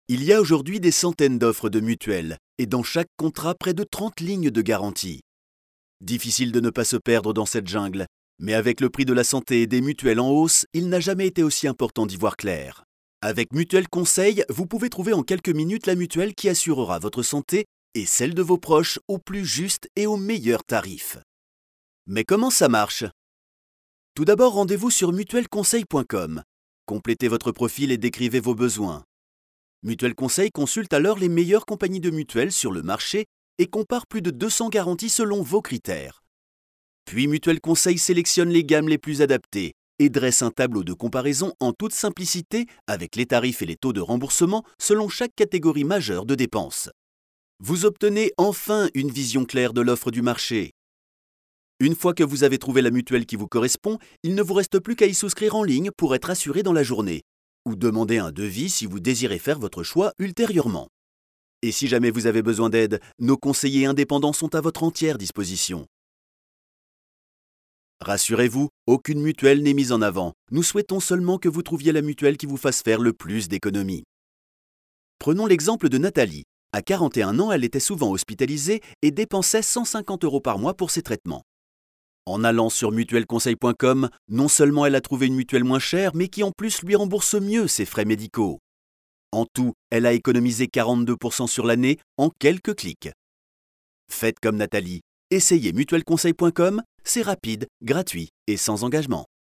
Il y a aujourd'hui des centaines d'offres de mutuelles, et dans chaque contrat près de 30 lignes de garantie. Difficile de ne pas se perdre dans cette jungle, mais avec le prix de la santé et des mutuelles en hausse, il n'a jamais été aussi important d'y voir clair. Avec Mutuelle Conseil, vous pouvez trouver en quelques minutes la mutuelle qui assurera votre santé et celle de vos proches au plus juste et au meilleur tarif. Mais comment ça marche? Tout d'abord, rendez-vous sur mutuelleconseil.com. Complétez votre profil et décrivez vos besoins. Mutuelle Conseil consulte alors les meilleures compagnies de mutuelles sur le marché et compare plus de 200 garanties selon vos critères. Puis Mutuelle Conseil sélectionne les gammes les plus adaptées et dresse un tableau de comparaison en toute simplicité avec les tarifs et les taux de remboursement selon chaque catégorie majeure de dépenses. Vous obtenez enfin une vision claire de l'offre du marché. Une fois que vous avez trouvé la mutuelle qui vous correspond, il ne vous reste plus qu'à y souscrire en ligne pour être assuré dans la journée, ou demander un devis si vous désirez faire votre choix ultérieurement. Et si jamais vous avez besoin d'aide, nos conseillers indépendants sont à votre entière disposition. Rassurez-vous, aucune mutuelle n'est mise en avant. Nous souhaitons seulement que vous trouviez la mutuelle qui vous fasse faire le plus d'économies. Prenons l'exemple de Nathalie. À 41 ans, elle était souvent hospitalisée et dépensait 150 € par mois pour ses traitements. En allant sur mutuelleconseil.com, non seulement elle a trouvé une mutuelle moins chère, mais qui en plus lui rembourse mieux ses frais médicaux. En tout, elle a économisé 42% sur l'année en quelques clics. Faites comme Nathalie. Essayez mutuelleconseil.com, c'est rapide, gratuit et sans engagement.